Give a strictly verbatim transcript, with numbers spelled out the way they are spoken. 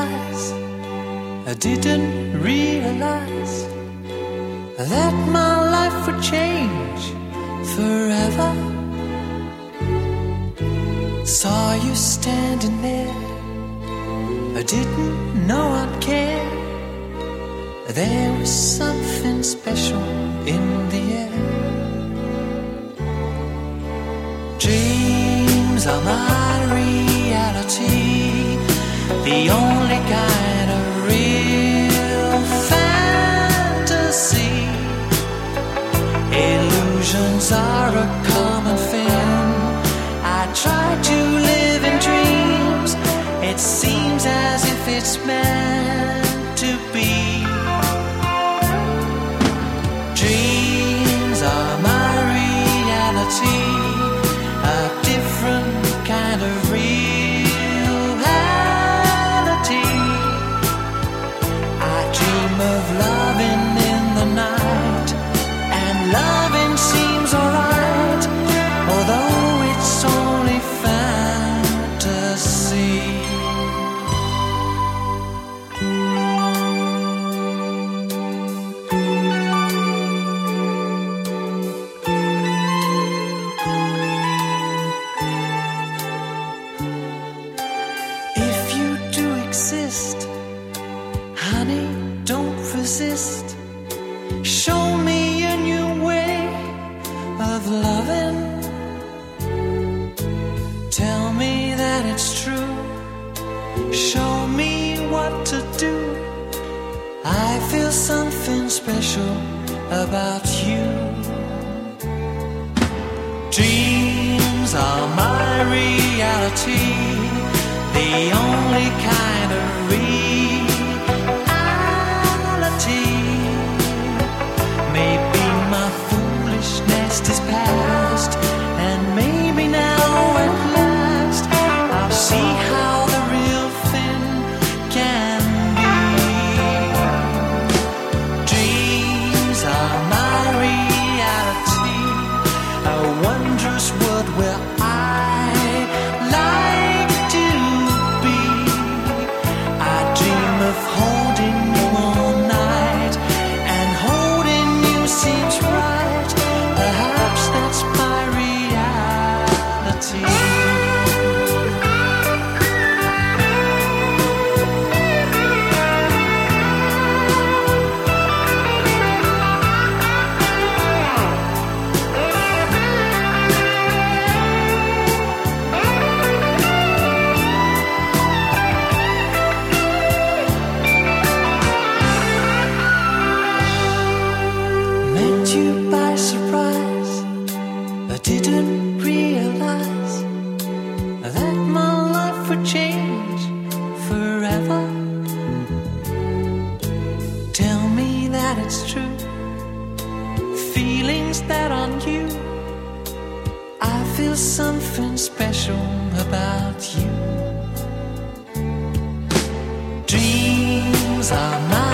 realize, I didn't realize that my life would change forever. Saw you standing there, I didn't know I'd care. There was something special in the air. Dreams are my reality, the only kind of real fantasy. Illusions are a common thing. I try to live in dreams. It seems as if it's meant to be. Dreams are my reality, a different kind of reality. I dream of loving in the night, and loving seems alright, although it's only fantasy. If you do exist, honey, don't resist. Show me a new way of loving. Tell me that it's true. Show me what to do. I feel something special about you. Dreams are my reality, the only kind of reality. Maybe my foolishness is past, and maybe now at last I'll see how the real thing can be. Dreams are my reality, a wondrous world where I like to be. I dream of holding you all night, and holding you seems right. Perhaps that's my reality. Met you by surprise, I didn't realize that my life would change forever. Tell me that it's true, feelings that aren't you. I feel something special about you. Dreams are my